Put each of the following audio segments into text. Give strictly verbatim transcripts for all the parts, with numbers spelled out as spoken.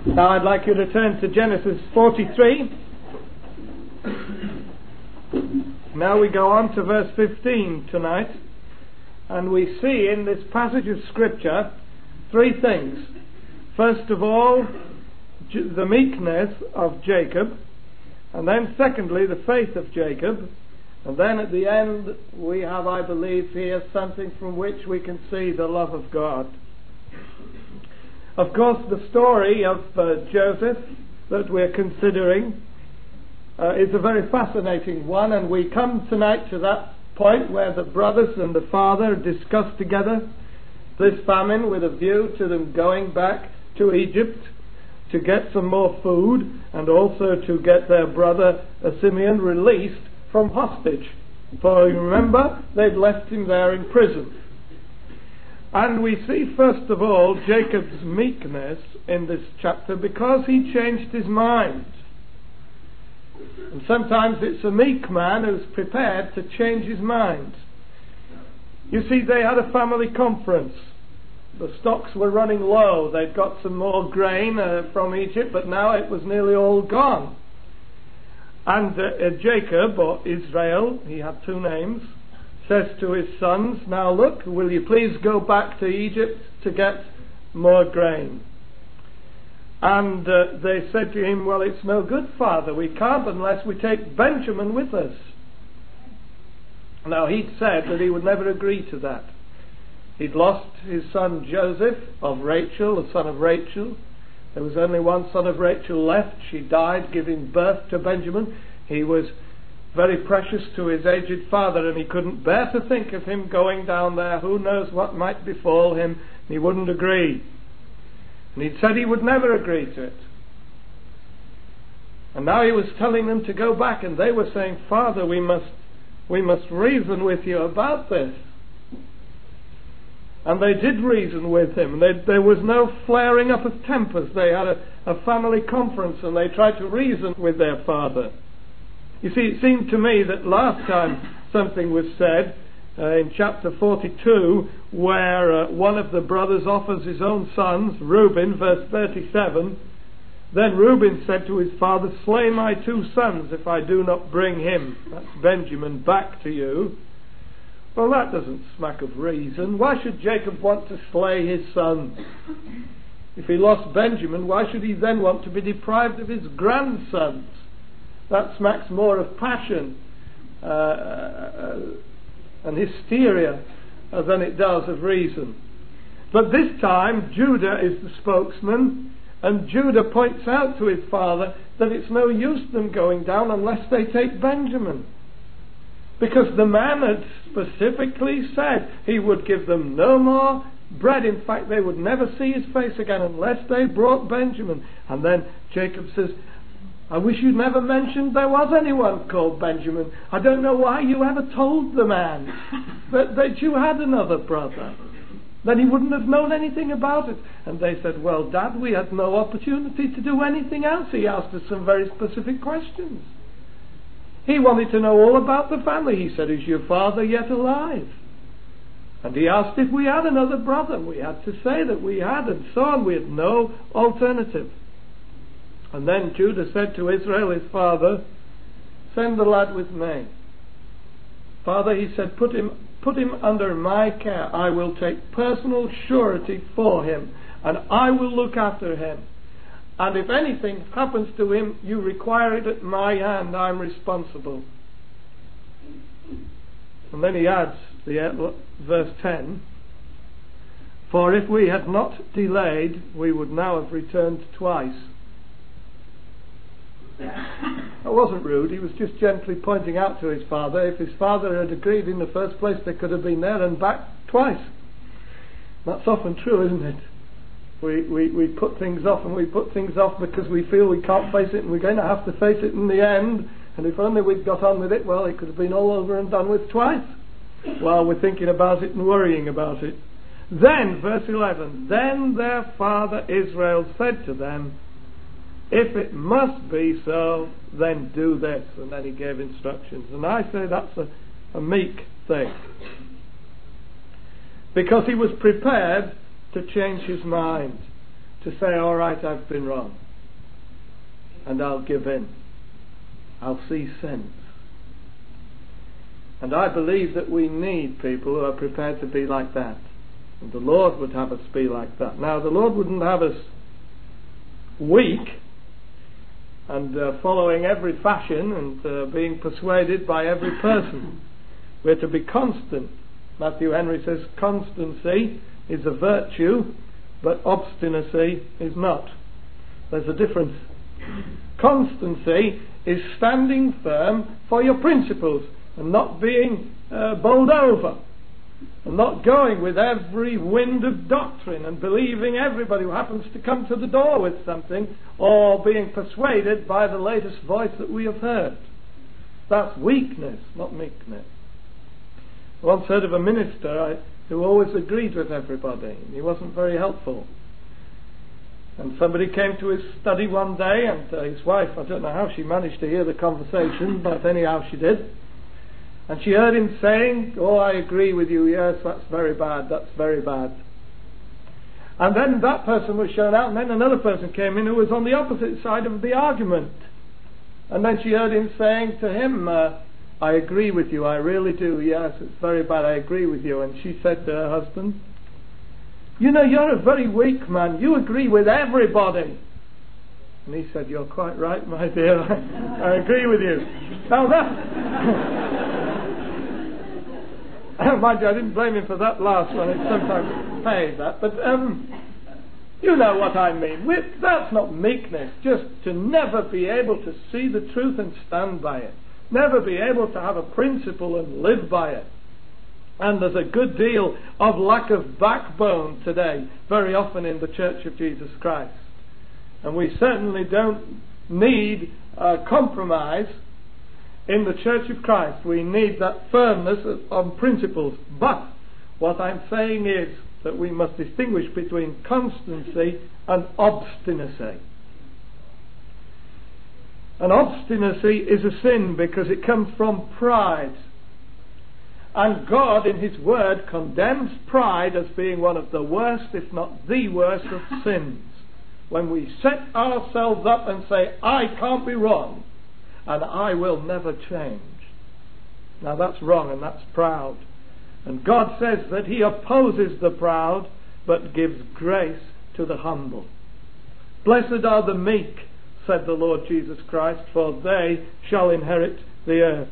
Now I'd like you to turn to Genesis forty-three. Now we go on to verse fifteen tonight, and we see in this passage of Scripture three things. First of all, the meekness of Jacob, and then secondly, the faith of Jacob, and then at the end we have, I believe, here something from which we can see the love of God. Of course, the story of uh, Joseph that we're considering uh, is a very fascinating one, and we come tonight to that point where the brothers and the father discuss together this famine with a view to them going back to Egypt to get some more food, and also to get their brother uh, Simeon released from hostage. For you remember, they'd left him there in prison. And we see first of all Jacob's meekness in this chapter because he changed his mind. And sometimes it's a meek man who's prepared to change his mind. You see, they had a family conference. The stocks were running low. They'd got some more grain uh, from Egypt, but now it was nearly all gone. And uh, uh, Jacob, or Israel, he had two names, says to his sons, now look, will you please go back to Egypt to get more grain? And uh, they said to him, well, it's no good, Father, we can't unless we take Benjamin with us. Now he'd said that he would never agree to that. He'd lost his son Joseph of Rachel, the son of Rachel. There was only one son of Rachel left. She died giving birth to Benjamin. He was very precious to his aged father, and he couldn't bear to think of him going down there. Who knows what might befall him? He wouldn't agree. And he'd said he would never agree to it. And now he was telling them to go back, and they were saying, Father, we must we must reason with you about this. And they did reason with him. They, there was no flaring up of tempers. They had a, a family conference, and they tried to reason with their father. You see, it seemed to me that last time something was said uh, in chapter forty-two, where uh, one of the brothers offers his own sons, Reuben, verse thirty-seven. Then Reuben said to his father, slay my two sons if I do not bring him, that's Benjamin, back to you. Well, that doesn't smack of reason. Why should Jacob want to slay his son? If he lost Benjamin, why should he then want to be deprived of his grandsons? That smacks more of passion uh, uh, and hysteria uh, than it does of reason. But this time, Judah is the spokesman, and Judah points out to his father that it's no use them going down unless they take Benjamin. Because the man had specifically said he would give them no more bread. In fact, they would never see his face again unless they brought Benjamin. And then Jacob says, I wish you'd never mentioned there was anyone called Benjamin. I don't know why you ever told the man that, that you had another brother. Then he wouldn't have known anything about it. And they said, well, Dad, we had no opportunity to do anything else. He asked us some very specific questions. He wanted to know all about the family. He said, is your father yet alive? And he asked if we had another brother. We had to say that we had, and so on. We had no alternative. And then Judah said to Israel, his father, send the lad with me. Father, he said, put him, put him under my care. I will take personal surety for him, and I will look after him. And if anything happens to him, you require it at my hand. I'm responsible. And then he adds, the verse ten, for if we had not delayed, we would now have returned twice. That wasn't rude. He was just gently pointing out to his father, if his father had agreed in the first place, they could have been there and back twice. That's often true, isn't it? We, we, we put things off, and we put things off because we feel we can't face it, and we're going to have to face it in the end. And if only we'd got on with it, well, it could have been all over and done with twice, while we're thinking about it and worrying about it. Then, verse eleven, then their father Israel said to them, if it must be so, then do this. And then he gave instructions. And I say that's a, a meek thing. Because he was prepared to change his mind. to say, all right, I've been wrong, and I'll give in. I'll see sense. And I believe that we need people who are prepared to be like that. And the Lord would have us be like that. Now, the Lord wouldn't have us weak and uh, following every fashion and uh, being persuaded by every person. We're to be constant. Matthew Henry says constancy is a virtue, but obstinacy is not. There's a difference. Constancy is standing firm for your principles and not being uh, bowled over, and not going with every wind of doctrine and believing everybody who happens to come to the door with something, or being persuaded by the latest voice that we have heard. That's weakness, not meekness. I once heard of a minister I, who always agreed with everybody. He wasn't very helpful. And somebody came to his study one day, and uh, his wife, I don't know how she managed to hear the conversation, but anyhow she did. And she heard him saying, oh, I agree with you, yes, that's very bad, that's very bad. And then that person was shown out, and then another person came in who was on the opposite side of the argument. And then she heard him saying to him, uh, I agree with you, I really do, yes, it's very bad, I agree with you. And she said to her husband, you know, you're a very weak man, you agree with everybody. And he said, you're quite right, my dear, I, I agree with you. Now that... Mind you, I didn't blame him for that last one. It's sometimes paid that. But um, you know what I mean. With, that's not meekness. Just to never be able to see the truth and stand by it. Never be able to have a principle and live by it. And there's a good deal of lack of backbone today, very often in the Church of Jesus Christ. And we certainly don't need uh, compromise in the Church of Christ. We need that firmness on principles. But what I'm saying is that we must distinguish between constancy and obstinacy. And obstinacy is a sin because it comes from pride. And God in His Word condemns pride as being one of the worst, if not the worst, of sins. When we set ourselves up and say, I can't be wrong, and I will never change. Now that's wrong, and that's proud. And God says that He opposes the proud, but gives grace to the humble. Blessed are the meek, said the Lord Jesus Christ, for they shall inherit the earth.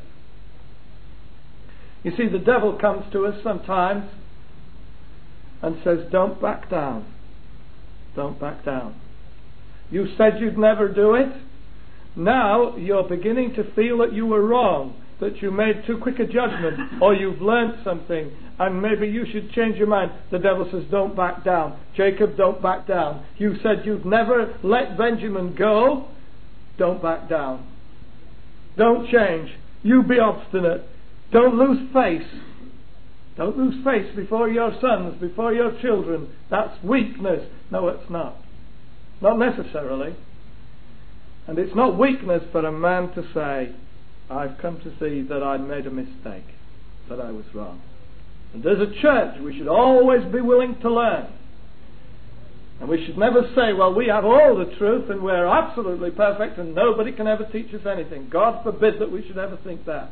You see, the devil comes to us sometimes and says, don't back down. Don't back down. You said you'd never do it. Now you're beginning to feel that you were wrong, that you made too quick a judgment, or you've learnt something, and maybe you should change your mind. The devil says, don't back down. Jacob, don't back down. You said you'd never let Benjamin go. Don't back down. Don't change. You be obstinate. Don't lose face. Don't lose face before your sons, before your children. That's weakness. No, it's not. Not necessarily. And it's not weakness for a man to say, I've come to see that I made a mistake, that I was wrong. And as a church, we should always be willing to learn. And we should never say, well, we have all the truth and we're absolutely perfect and nobody can ever teach us anything. God forbid that we should ever think that.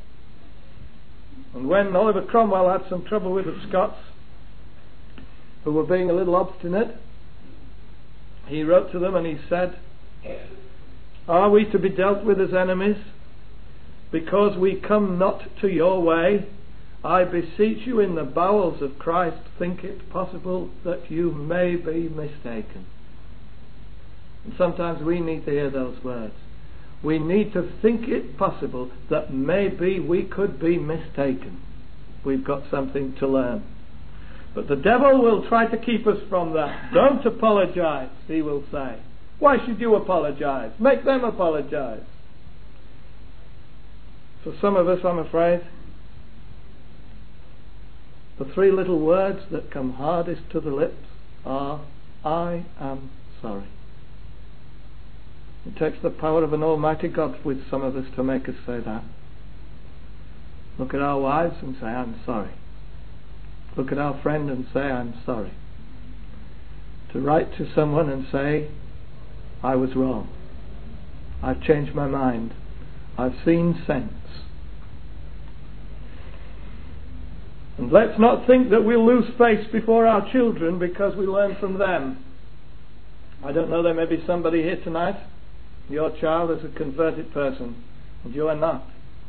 And when Oliver Cromwell had some trouble with the Scots, who were being a little obstinate, he wrote to them and he said, are we to be dealt with as enemies because we come not to your way? I beseech you in the bowels of Christ, think it possible that you may be mistaken. And sometimes we need to hear those words. We need to think it possible that maybe we could be mistaken. We've got something to learn. But the devil will try to keep us from that. Don't apologize, he will say. Why should you apologize? Make them apologize. For some of us, I'm afraid, the three little words that come hardest to the lips are, I am sorry. It takes the power of an almighty God with some of us to make us say that. Look at our wives and say, I'm sorry. Look at our friend and say, I'm sorry. to write to someone and say, I was wrong. I've changed my mind. I've seen sense. And let's not think that we'll lose face before our children because we learn from them. I don't know, there may be somebody here tonight, your child is a converted person, and you are not.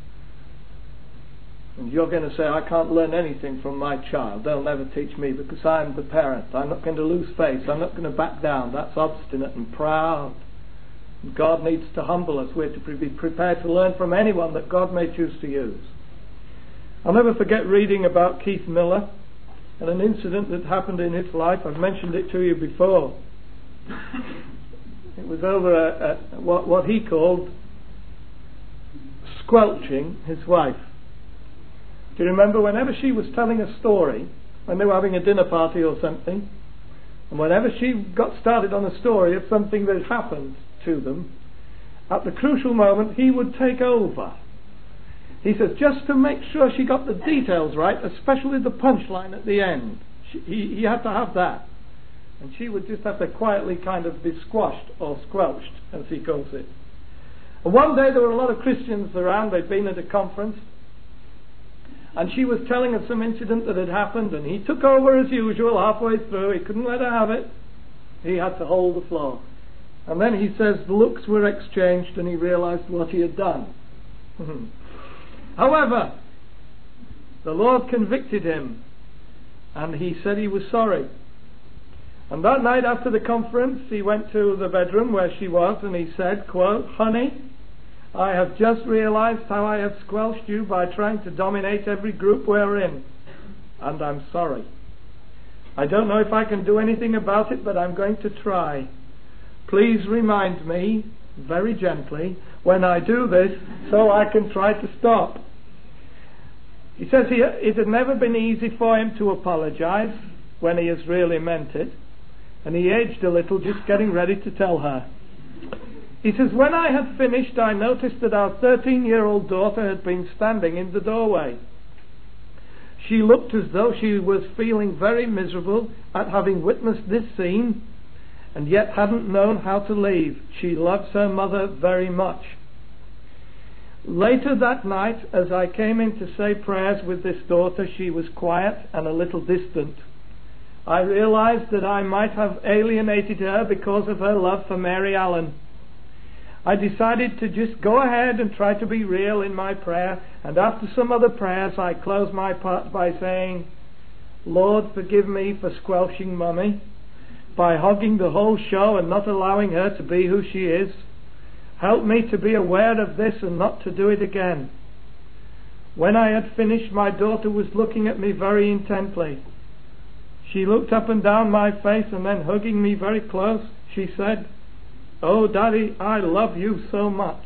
And you're going to say, I can't learn anything from my child. They'll never teach me because I'm the parent. I'm not going to lose face. I'm not going to back down. That's obstinate and proud. And God needs to humble us. We're to be prepared to learn from anyone that God may choose to use. I'll never forget reading about Keith Miller and an incident that happened in his life. I've mentioned it to you before. It was over a, a, what, what he called squelching his wife. Do you remember whenever she was telling a story, when they were having a dinner party or something, and whenever she got started on a story of something that had happened to them, at the crucial moment he would take over. He says, just to make sure she got the details right, especially the punchline at the end. She, he, he had to have that. And she would just have to quietly kind of be squashed or squelched, as he calls it. And one day there were a lot of Christians around. They'd been at a conference. And she was telling of some incident that had happened. And he took over as usual halfway through. He couldn't let her have it. He had to hold the floor. And then he says the looks were exchanged and he realized what he had done. However, the Lord convicted him and he said he was sorry. And that night after the conference he went to the bedroom where she was and he said, quote, honey, I have just realized how I have squelched you by trying to dominate every group we're in. And I'm sorry. I don't know if I can do anything about it, but I'm going to try. Please remind me, very gently, when I do this, so I can try to stop. He says he, it had never been easy for him to apologize when he has really meant it. And he aged a little just getting ready to tell her. He says, when I had finished, I noticed that our thirteen-year-old daughter had been standing in the doorway. She looked as though she was feeling very miserable at having witnessed this scene, and yet hadn't known how to leave. She loves her mother very much. Later that night, as I came in to say prayers with this daughter, she was quiet and a little distant. I realized that I might have alienated her because of her love for Mary Allen. I decided to just go ahead and try to be real in my prayer, and after some other prayers I closed my part by saying, Lord, forgive me for squelching Mummy, by hogging the whole show and not allowing her to be who she is. Help me to be aware of this and not to do it again. When I had finished, my daughter was looking at me very intently. She looked up and down my face and then hugging me very close, she said, Oh, Daddy, I love you so much.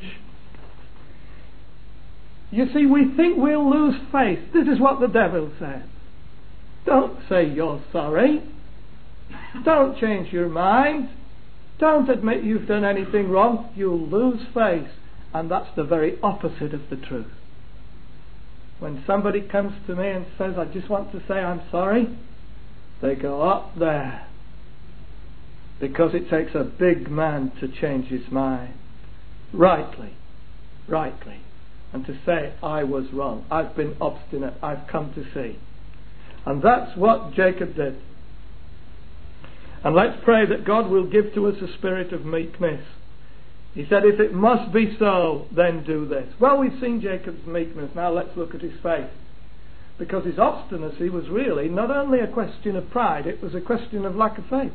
You see, we think we'll lose faith. This is what the devil says. Don't say you're sorry. Don't change your mind. Don't admit you've done anything wrong. You'll lose faith. And that's the very opposite of the truth. When somebody comes to me and says, I just want to say I'm sorry, they go up there. Because it takes a big man to change his mind. Rightly. Rightly. And to say, I was wrong. I've been obstinate. I've come to see. And that's what Jacob did. And let's pray that God will give to us a spirit of meekness. He said, if it must be so, then do this. Well, we've seen Jacob's meekness. Now let's look at his faith. Because his obstinacy was really not only a question of pride, it was a question of lack of faith.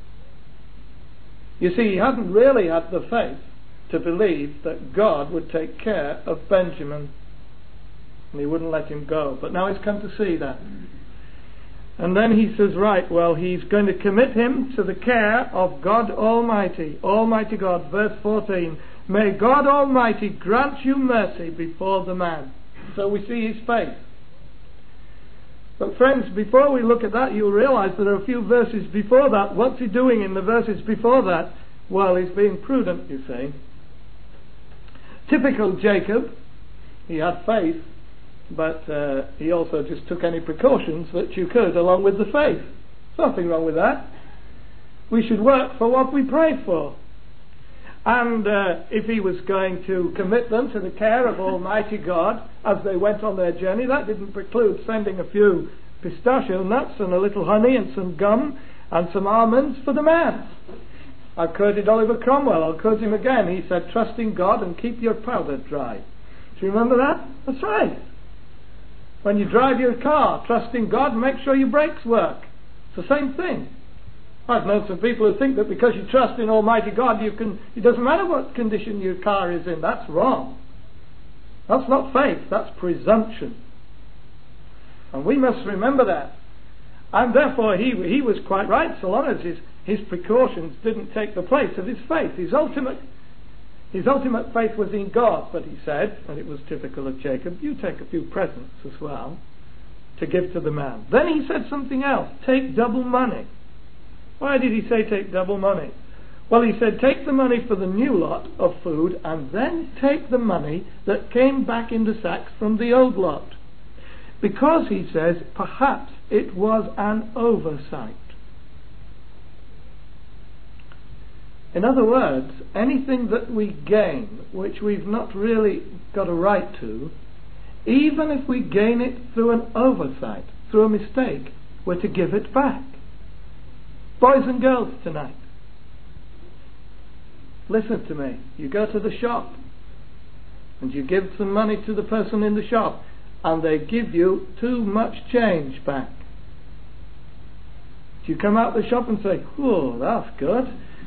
You see, he hadn't really had the faith to believe that God would take care of Benjamin. And he wouldn't let him go. But now he's come to see that. And then he says, right, well, he's going to commit him to the care of God Almighty. Almighty God, verse fourteen. May God Almighty grant you mercy before the man. So we see his faith. But friends, before we look at that, you'll realize there are a few verses before that. What's he doing in the verses before that? Well, he's being prudent, you see. Typical Jacob. He had faith. But uh, he also just took any precautions that you could along with the faith. There's nothing wrong with that. We should work for what we pray for. And uh, if he was going to commit them to the care of Almighty God as they went on their journey, that didn't preclude sending a few pistachio nuts and a little honey and some gum and some almonds for the man. I quoted Oliver Cromwell. I'll quote him again. He said, "Trust in God and keep your powder dry." Do you remember that? That's right. When you drive your car, trust in God and make sure your brakes work. It's the same thing. I've known some people who think that because you trust in Almighty God, you can, it doesn't matter what condition your car is in. That's wrong. That's not faith. That's presumption. And we must remember that. And therefore he, he was quite right, so long as his, his precautions didn't take the place of his faith. His ultimate, his ultimate faith was in God. But he said, and it was typical of Jacob, you take a few presents as well to give to the man. Then he said something else. Take double money. Why did he say take double money? Well, he said take the money for the new lot of food and then take the money that came back in the sacks from the old lot. Because, he says, perhaps it was an oversight. In other words, anything that we gain which we've not really got a right to, even if we gain it through an oversight, through a mistake, we're to give it back. Boys and girls tonight, listen to me. You go to the shop and you give some money to the person in the shop and they give you too much change back. Do you come out the shop and say, "Oh, that's good.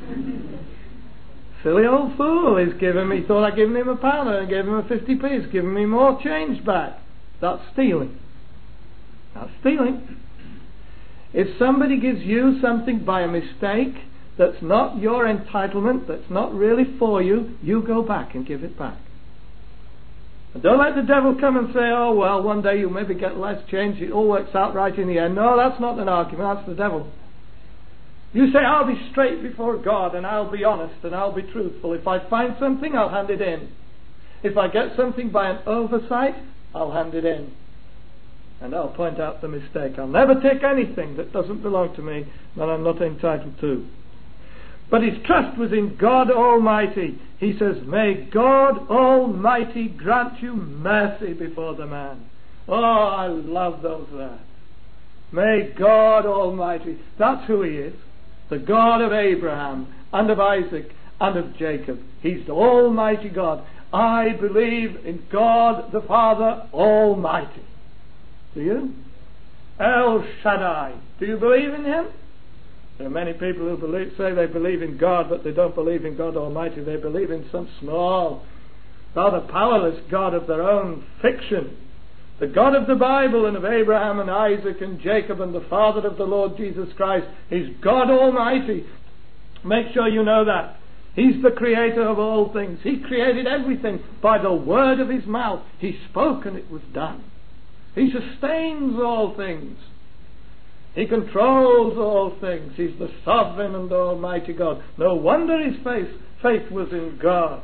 Silly old fool, he's given me, thought I'd given him a pound and I gave him a fifty p, he's given me more change back." That's stealing. That's stealing. If somebody gives you something by a mistake that's not your entitlement, that's not really for you, you go back and give it back. And don't let the devil come and say, "Oh, well, one day you'll maybe get less change, it all works out right in the end." No, that's not an argument, that's the devil. You say, "I'll be straight before God and I'll be honest and I'll be truthful. If I find something, I'll hand it in. If I get something by an oversight, I'll hand it in. And I'll point out the mistake. I'll never take anything that doesn't belong to me that I'm not entitled to." But his trust was in God Almighty. He says, "May God Almighty grant you mercy before the man." Oh, I love those there. May God Almighty. That's who he is. The God of Abraham and of Isaac and of Jacob. He's the Almighty God. I believe in God the Father Almighty. Do you? El Shaddai. Do you believe in him? There are many people who believe, say they believe in God, but they don't believe in God Almighty. They believe in some small, rather powerless God of their own fiction. The God of the Bible and of Abraham and Isaac and Jacob and the Father of the Lord Jesus Christ is God Almighty. Make sure you know that. He's the creator of all things. He created everything by the word of his mouth. He spoke and it was done. He sustains all things. He controls all things. He's the sovereign and almighty God. No wonder his faith, faith was in God.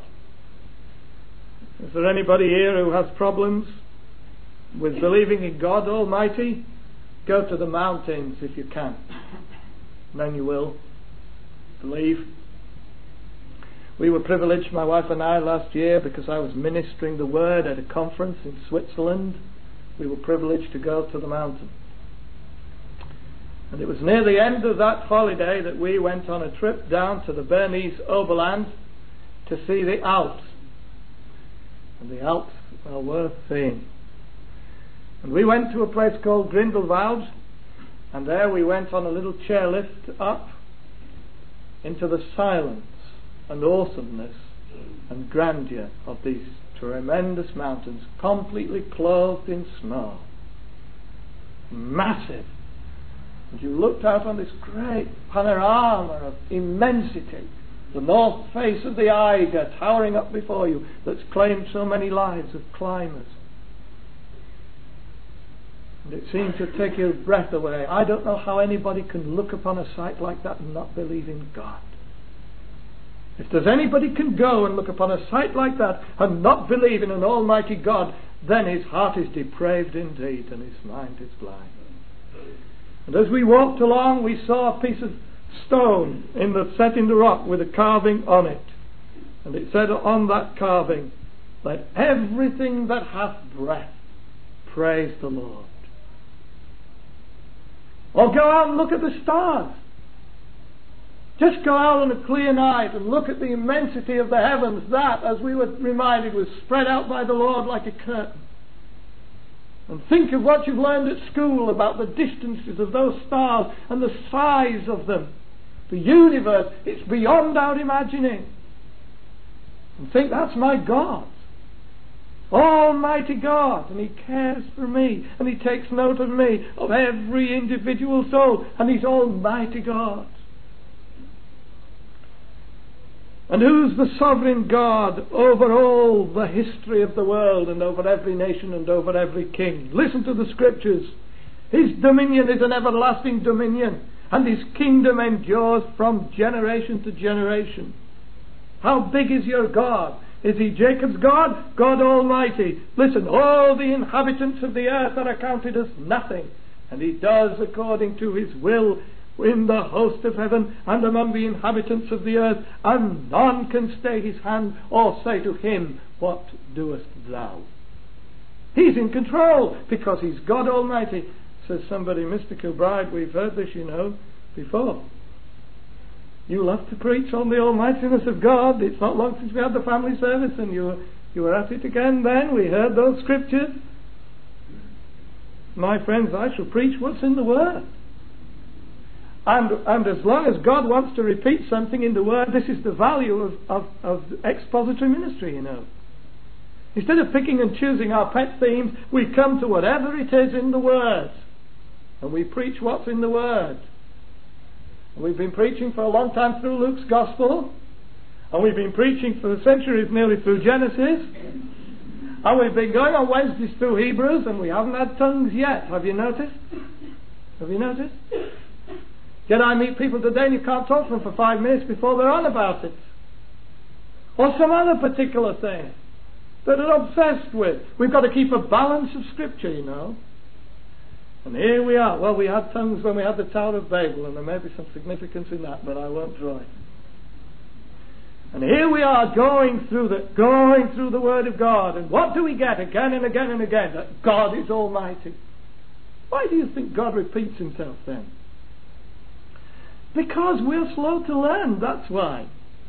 Is there anybody here who has problems with believing in God Almighty? Go to the mountains if you can. Then you will believe. We were privileged, my wife and I, last year, because I was ministering the word at a conference in Switzerland. We were privileged to go to the mountain. And it was near the end of that holiday that we went on a trip down to the Bernese Oberland to see the Alps. And the Alps are worth seeing. And we went to a place called Grindelwald, and there we went on a little chairlift up into the silence and awesomeness and grandeur of these tremendous mountains, completely clothed in snow. Massive. And you looked out on this great panorama of immensity, the north face of the Eiger towering up before you, that's claimed so many lives of climbers. And it seemed to take your breath away. I don't know how anybody can look upon a sight like that and not believe in God. If there's anybody can go and look upon a sight like that and not believe in an almighty God, then his heart is depraved indeed and his mind is blind. And as we walked along, we saw a piece of stone in the set in the rock with a carving on it. And it said on that carving, "Let everything that hath breath praise the Lord." Or go out and look at the stars. Just go out on a clear night and look at the immensity of the heavens that, as we were reminded, was spread out by the Lord like a curtain. And think of what you've learned at school about the distances of those stars and the size of them. The universe, it's beyond our imagining. And think, that's my God. Almighty God. And He cares for me. And He takes note of me, of every individual soul. And He's Almighty God. And who's the sovereign God over all the history of the world and over every nation and over every king? Listen to the scriptures. His dominion is an everlasting dominion, and His kingdom endures from generation to generation. How big is your God? Is He Jacob's God? God Almighty. Listen, all the inhabitants of the earth are accounted as nothing, and He does according to His will in the host of heaven and among the inhabitants of the earth, and none can stay His hand or say to Him, "What doest thou?" He's in control because He's God Almighty. Says somebody, "Mister Kilbride, we've heard this, you know, before. You love to preach on the almightiness of God. It's not long since we had the family service, and you were, you were at it again then. We heard those scriptures." My friends, I shall preach what's in the Word. And, and as long as God wants to repeat something in the Word, this is the value of, of, of expository ministry, you know. Instead of picking and choosing our pet themes, we come to whatever it is in the Word. And we preach what's in the Word. And we've been preaching for a long time through Luke's Gospel. And we've been preaching for centuries nearly through Genesis. And we've been going on Wednesdays through Hebrews, and we haven't had tongues yet. Have you noticed? Have you noticed? Yet I meet people today and you can't talk to them for five minutes before they're on about it. Or some other particular thing that they're obsessed with. We've got to keep a balance of Scripture, you know. And here we are. Well, we had tongues when we had the Tower of Babel, and there may be some significance in that, but I won't draw it. And here we are going through the going through the Word of God, and what do we get again and again and again? That God is Almighty. Why do you think God repeats Himself then? Because we're slow to learn, that's why.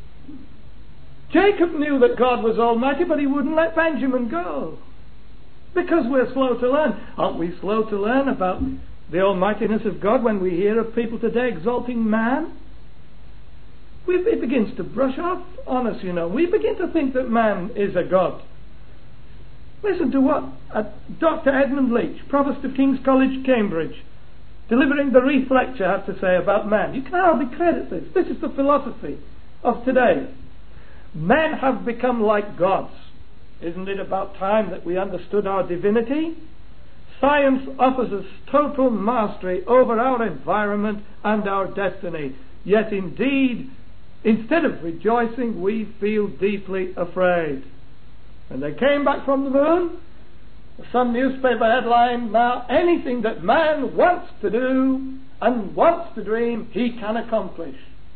Jacob knew that God was Almighty, but he wouldn't let Benjamin go. Because we're slow to learn. Aren't we slow to learn about the almightiness of God when we hear of people today exalting man? We, it begins to brush off on us, you know. We begin to think that man is a God. Listen to what uh, Doctor Edmund Leach, Provost of King's College, Cambridge, delivering the Reith Lecture, has to say about man. You can hardly credit this. This is the philosophy of today. Men have become like gods. Isn't it about time that we understood our divinity? Science offers us total mastery over our environment and our destiny. Yet indeed, instead of rejoicing, we feel deeply afraid. When they came back from the moon, some newspaper headline, now anything that man wants to do and wants to dream, he can accomplish.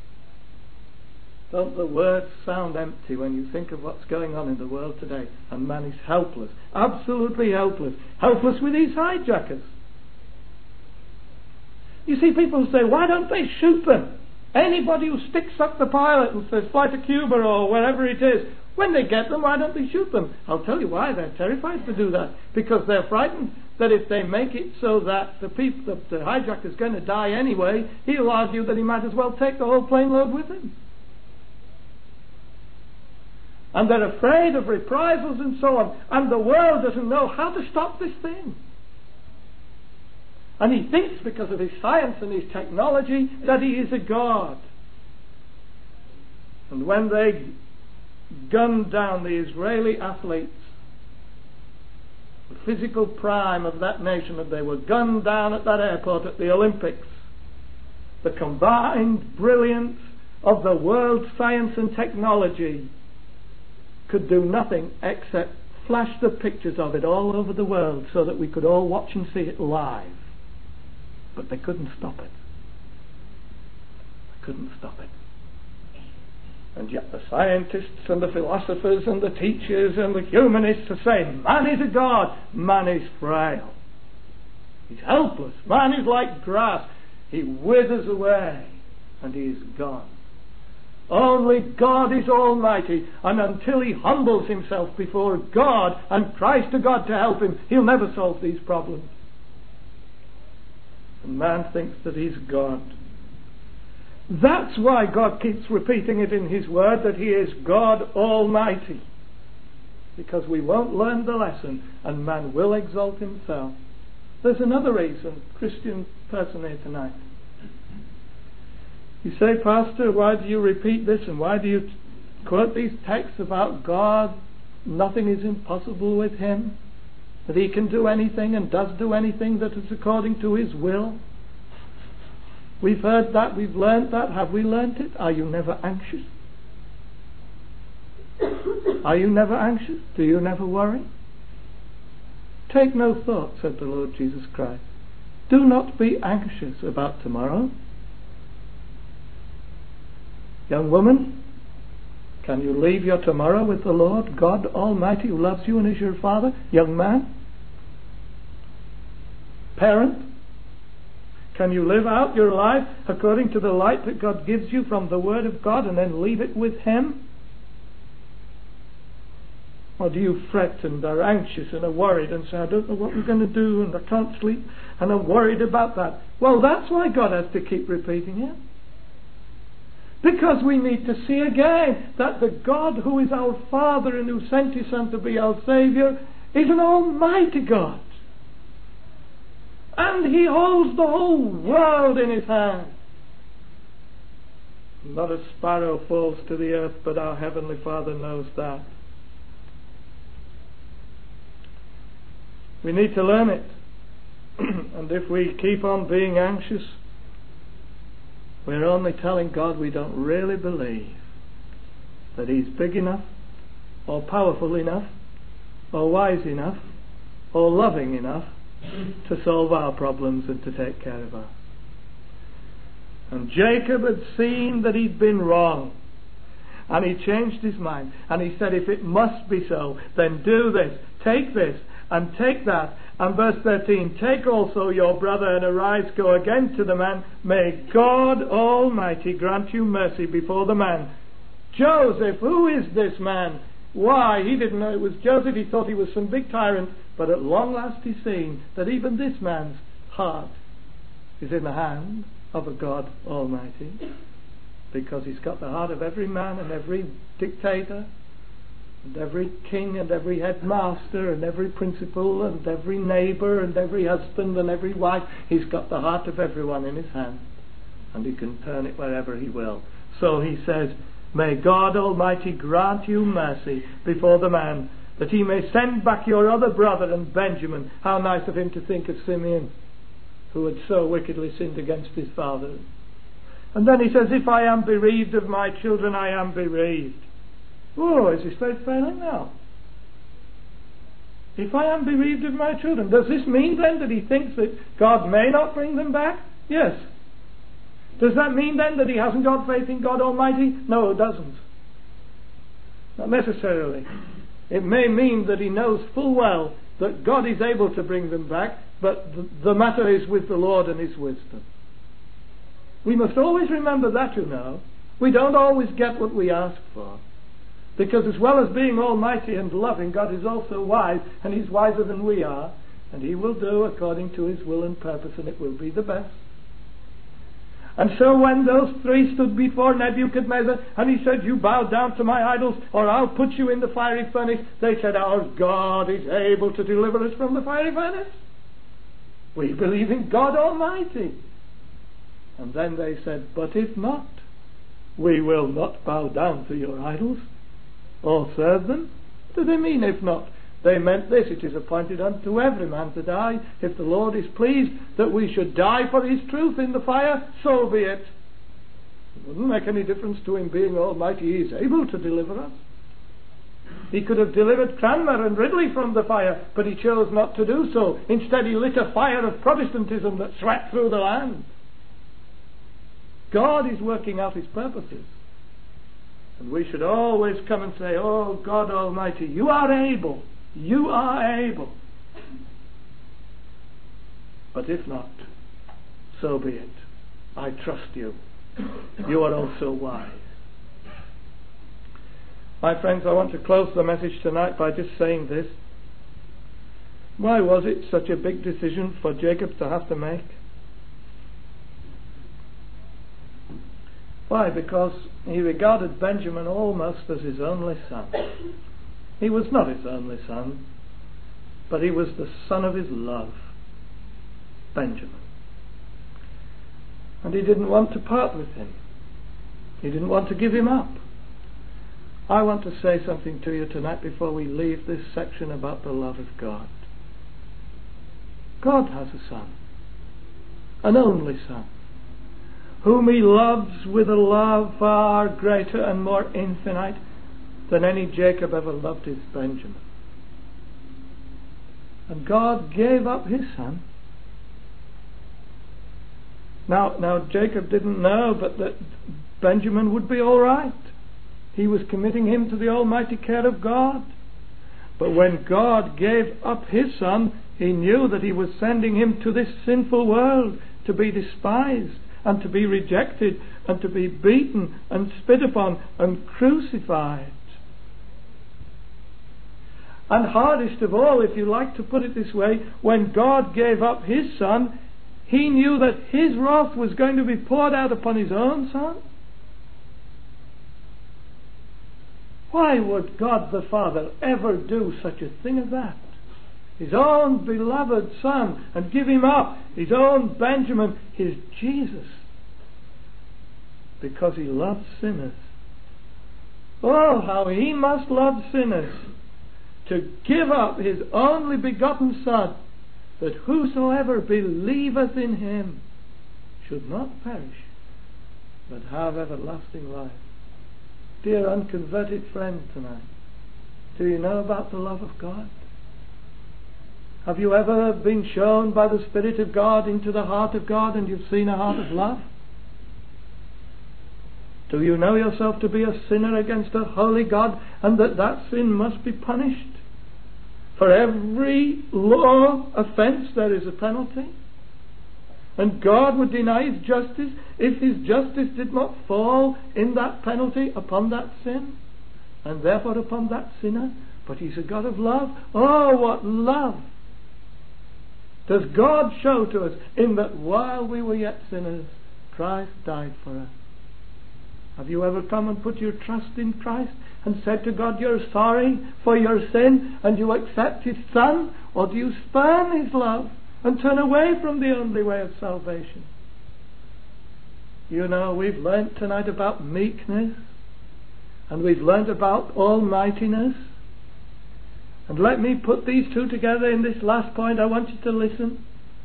Don't the words sound empty when you think of what's going on in the world today? And man is helpless, absolutely helpless, helpless with these hijackers. You see, people say, why don't they shoot them? Anybody who sticks up the pilot and says, fly to Cuba or wherever it is, when they get them, why don't they shoot them? I'll tell you why. They're terrified to do that. Because they're frightened that if they make it so that the, people, the, the hijacker's going to die anyway, he'll argue that he might as well take the whole plane load with him. And they're afraid of reprisals and so on. And the world doesn't know how to stop this thing. And he thinks, because of his science and his technology, that he is a god. And when they gunned down the Israeli athletes, the physical prime of that nation, and they were gunned down at that airport at the Olympics, the combined brilliance of the world's science and technology could do nothing except flash the pictures of it all over the world so that we could all watch and see it live. But they couldn't stop it. They couldn't stop it. And yet the scientists and the philosophers and the teachers and the humanists are saying, man is a god, man is frail. He's helpless. Man is like grass. He withers away and he is gone. Only God is almighty, and until he humbles himself before God and cries to God to help him, he'll never solve these problems. And man thinks that he's God. That's why God keeps repeating it in his word, that he is God Almighty. Because we won't learn the lesson, and man will exalt himself. There's another reason, Christian person here tonight. You say, Pastor, why do you repeat this, and why do you quote these texts about God? Nothing is impossible with him. That he can do anything and does do anything that is according to his will. We've heard that, we've learned that. Have we learnt it? Are you never anxious? Are you never anxious? Do you never worry? Take no thought, said the Lord Jesus Christ. Do not be anxious about tomorrow. Young woman, can you leave your tomorrow with the Lord God Almighty who loves you and is your Father? Young man, parent, can you live out your life according to the light that God gives you from the Word of God and then leave it with Him? Or do you fret and are anxious and are worried and say, I don't know what we're going to do and I can't sleep and I'm worried about that? Well, that's why God has to keep repeating it. Because we need to see again that the God who is our Father and who sent His Son to be our Saviour is an almighty God. And He holds the whole world in His hand. Not a sparrow falls to the earth, but our Heavenly Father knows that. We need to learn it. And if we keep on being anxious, we're only telling God we don't really believe that He's big enough, or powerful enough, or wise enough, or loving enough to solve our problems and to take care of us. And Jacob had seen that he'd been wrong, and he changed his mind, and he said, if it must be so, then do this, take this, and take that. And verse thirteen, take also your brother and arise, go again to the man. May God Almighty grant you mercy before the man. Joseph, who is this man? Why, he didn't know it was Joseph. He thought he was some big tyrant. But at long last he's seen that even this man's heart is in the hand of a God Almighty. Because he's got the heart of every man and every dictator, and every king and every headmaster and every principal and every neighbour and every husband and every wife. He's got the heart of everyone in his hand, and he can turn it wherever he will. So he says, may God Almighty grant you mercy before the man, that he may send back your other brother and Benjamin. How nice of him to think of Simeon, who had so wickedly sinned against his father. And then he says, if I am bereaved of my children, I am bereaved. Oh, is his faith failing now? If I am bereaved of my children, does this mean then that he thinks that God may not bring them back? Yes. Does that mean then that he hasn't got faith in God Almighty? No, it doesn't. Not necessarily. It may mean that he knows full well that God is able to bring them back, but the, the matter is with the Lord and His wisdom. We must always remember that, you know. We don't always get what we ask for. Because as well as being almighty and loving, God is also wise, and He's wiser than we are, and He will do according to His will and purpose, and it will be the best. And so when those three stood before Nebuchadnezzar, and he said, you bow down to my idols, or I'll put you in the fiery furnace, they said, our God is able to deliver us from the fiery furnace. We believe in God Almighty. And then they said, but if not, we will not bow down to your idols or serve them. What do they mean, if not? They meant this, it is appointed unto every man to die. If the Lord is pleased that we should die for His truth in the fire, so be it. It wouldn't make any difference to Him being almighty. He is able to deliver us. He could have delivered Cranmer and Ridley from the fire, but He chose not to do so. Instead He lit a fire of Protestantism that swept through the land. God is working out his purposes. And we should always come and say, oh God Almighty, you are able. You are able. But if not, so be it. I trust you. You are also wise. My friends, I want to close the message tonight by just saying this. Why was it such a big decision for Jacob to have to make? Why? Because he regarded Benjamin almost as his only son. He was not his only son, but he was the son of his love, Benjamin. And he didn't want to part with him. He didn't want to give him up. I want to say something to you tonight before we leave this section about the love of God. God has a son, an only son, whom he loves with a love far greater and more infinite than any Jacob ever loved his Benjamin. And God gave up his son. Now, now Jacob didn't know but that Benjamin would be all right. He was committing him to the almighty care of God. But when God gave up his son, he knew that he was sending him to this sinful world to be despised and to be rejected and to be beaten and spit upon and crucified. And hardest of all, if you like to put it this way, when God gave up his son, he knew that his wrath was going to be poured out upon his own son. Why would God the Father ever do such a thing as that? His own beloved son, and give him up, his own Benjamin, his Jesus, because he loves sinners. Oh, how he must love sinners, to give up his only begotten Son, that whosoever believeth in him should not perish, but have everlasting life. Dear unconverted friend tonight, do you know about the love of God? Have you ever been shown by the Spirit of God into the heart of God and you've seen a heart of love? Do you know yourself to be a sinner against a holy God and that that sin must be punished? For every law offence there is a penalty. And God would deny his justice if his justice did not fall in that penalty upon that sin, and therefore upon that sinner. But he's a God of love. Oh, what love does God show to us, in that while we were yet sinners, Christ died for us. Have you ever come and put your trust in Christ and said to God you're sorry for your sin and you accept his Son? Or do you spurn his love and turn away from the only way of salvation? You know, we've learnt tonight about meekness, and we've learnt about almightiness. And let me put these two together in this last point. I want you to listen.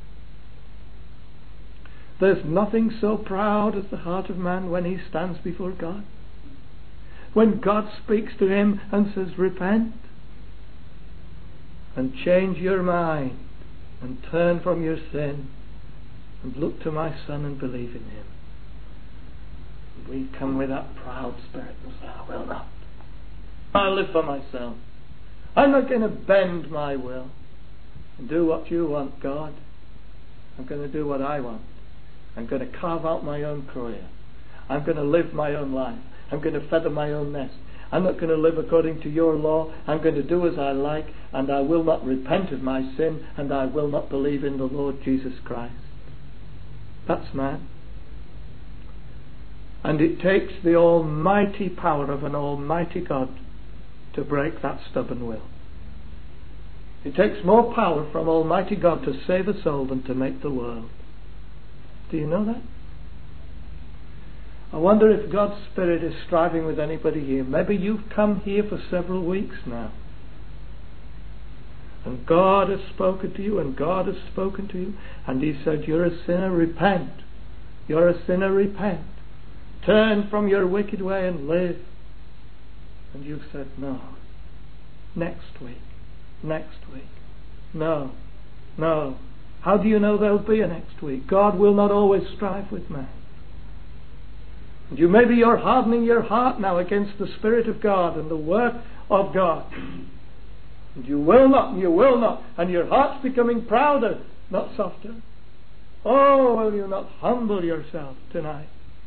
There's nothing so proud as the heart of man when he stands before God. When God speaks to him and says, repent and change your mind and turn from your sin and look to my Son and believe in him. We come with that proud spirit and say, I will not. I'll live for myself. I'm not going to bend my will and do what you want, God. I'm going to do what I want. I'm going to carve out my own career. I'm going to live my own life. I'm going to feather my own nest. I'm not going to live according to your law. I'm going to do as I like, and I will not repent of my sin, and I will not believe in the Lord Jesus Christ. That's man. And it takes the almighty power of an almighty God to break that stubborn will. It takes more power from Almighty God to save a soul than to make the world. Do you know that? I wonder if God's Spirit is striving with anybody here. Maybe you've come here for several weeks now, and God has spoken to you, and God has spoken to you, and he said, you're a sinner, repent. You're a sinner, repent. Turn from your wicked way and live. And you've said, no. Next week. Next week. No. No. How do you know there'll be a next week? God will not always strive with man. And you maybe you're hardening your heart now against the Spirit of God and the work of God. And you will not, and you will not, and your heart's becoming prouder, not softer. Oh, will you not humble yourself tonight?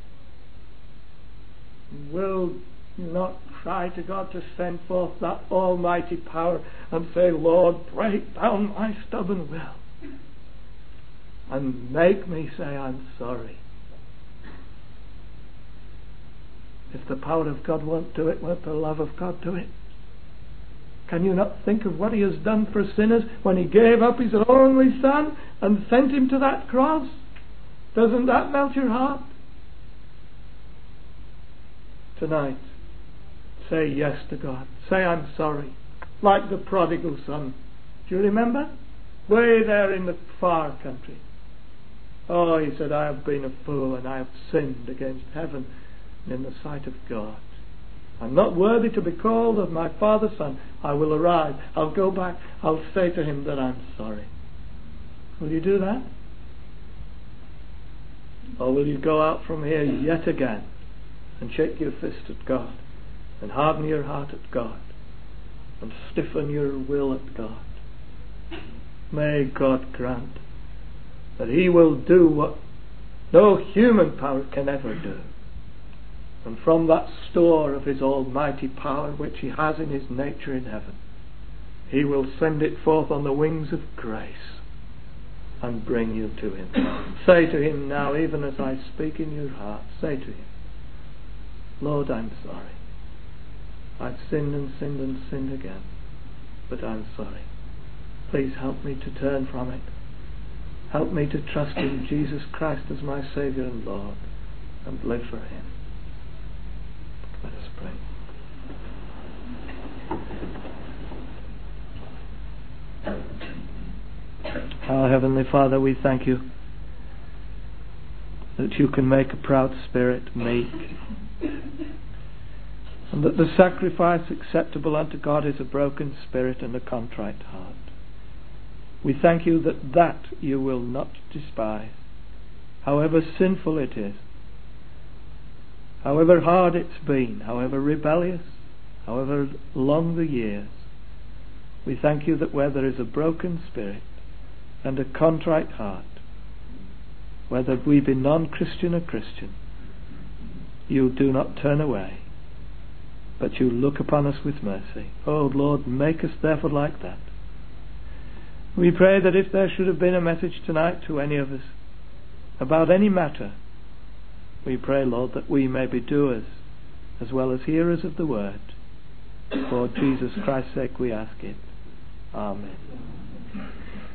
Will you not cry to God to send forth that almighty power and say, Lord, break down my stubborn will and make me say I'm sorry. If the power of God won't do it, won't the love of God do it? Can you not think of what He has done for sinners when He gave up His only Son and sent Him to that cross? Doesn't that melt your heart? Tonight, say yes to God. Say I'm sorry. Like the prodigal son. Do you remember? Way there in the far country. Oh, he said, I have been a fool and I have sinned against heaven and in the sight of God. I'm not worthy to be called of my father's son. I will arise. I'll go back. I'll say to him that I'm sorry. Will you do that? Or will you go out from here yet again and shake your fist at God and harden your heart at God and stiffen your will at God? May God grant that He will do what no human power can ever do. And from that store of His almighty power which He has in His nature in heaven, He will send it forth on the wings of grace and bring you to Him. Say to Him now, even as I speak in your heart, say to Him, Lord, I'm sorry. I've sinned and sinned and sinned again, but I'm sorry. Please help me to turn from it. Help me to trust in Jesus Christ as my Saviour and Lord and live for Him. Let us pray. Our Heavenly Father, we thank You that You can make a proud spirit meek, and that the sacrifice acceptable unto God is a broken spirit and a contrite heart. We thank You that that You will not despise, however sinful it is, however hard it's been, however rebellious, however long the years. We thank You that where there is a broken spirit and a contrite heart, whether we be non-Christian or Christian, You do not turn away, but You look upon us with mercy. Oh Lord, make us therefore like that. We pray that if there should have been a message tonight to any of us about any matter, we pray, Lord, that we may be doers as well as hearers of the word. For Jesus Christ's sake we ask it. Amen.